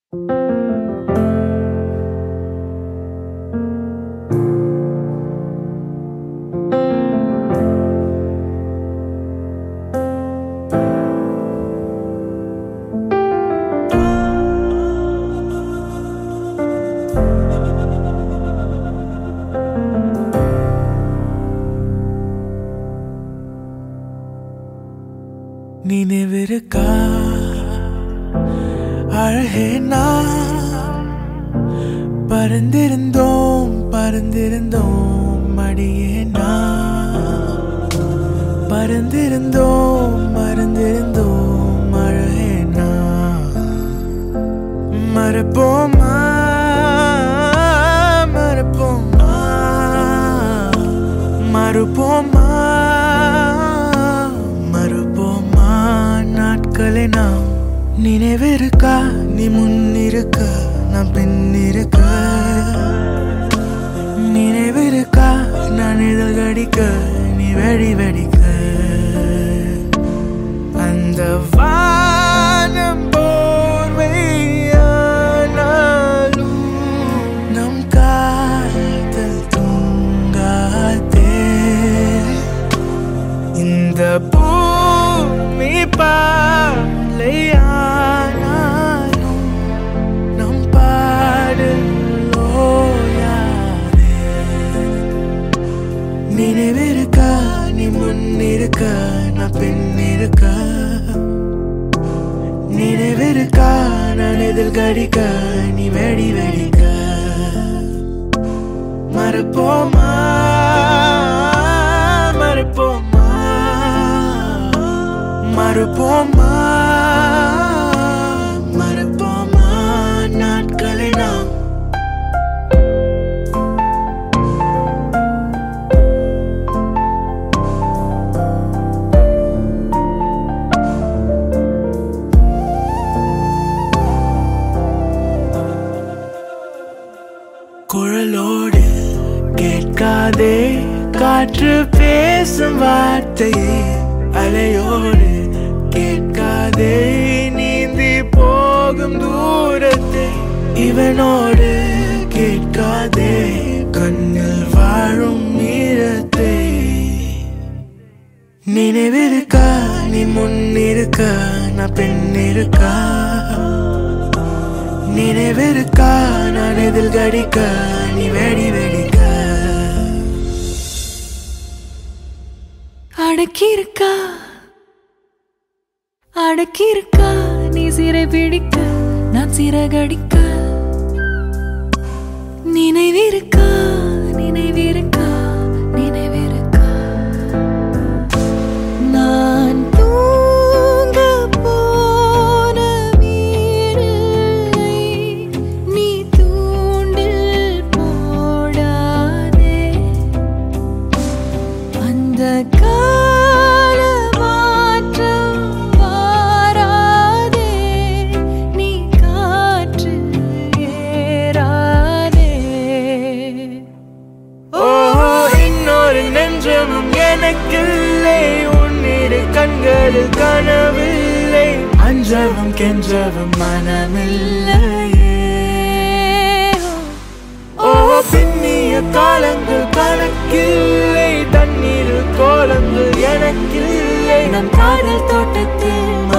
நினைவிருக்கா அழகே நான் பறந்திருந்தோம் மடியே நான் பறந்திருந்தோம் அழகே நான் மறப்போமா மறுப்போமா நாட்களே நாம் நினைவிருக்கா நீ முன்னிருக்க நான் பின்னிருக்க நினைவிருக்கா நான் இதழ் கடிக்க நீ வெடிக்க அந்த வானம் போர்வையானாலும் நம் காதல் தூங்காதே இந்த பூமி பாலையானாலும் நம் பாடல் ஓயாதே நினைவிருக்கா நீ முன்னிருக்க நான் பின்னிருக்க நினைவிருக்கா நான் எதில் கடிக்க நீ வெடிக்க மறப்போமா மறுப்போமா நாட்களை நாம் குழலோடு கேட்காதே காற்று பேசும் வார்த்தையே அலையோடு கேட்காதே நீந்தி போகும் தூரத்தை இவனோடு கேட்காதே கண்ணில் வாழும் ஈரத்தை நினைவிருக்கா நீ முன்னிருக்க நான் பின்னிருக்க நினைவிருக்கா நான் எதில் கடிக்க நீ வெடிக்க அடக்கியிருக்கா நீ சிறை பிடிக்க நான் சிறகடிக்க நினைவிருக்கா நான் தூங்க போன வீரில்லை நீ தூண்டில் போடாதே அந்த கண்களில் கனவில்லை அஞ்சவும் கெஞ்சவும் மனமில்லையே ஓ பின்னிய காலங்கள் கணக்கில்லை தண்ணீர் கோலங்கள் எனக்கில்லை நம் காதல் தோட்டத்தில்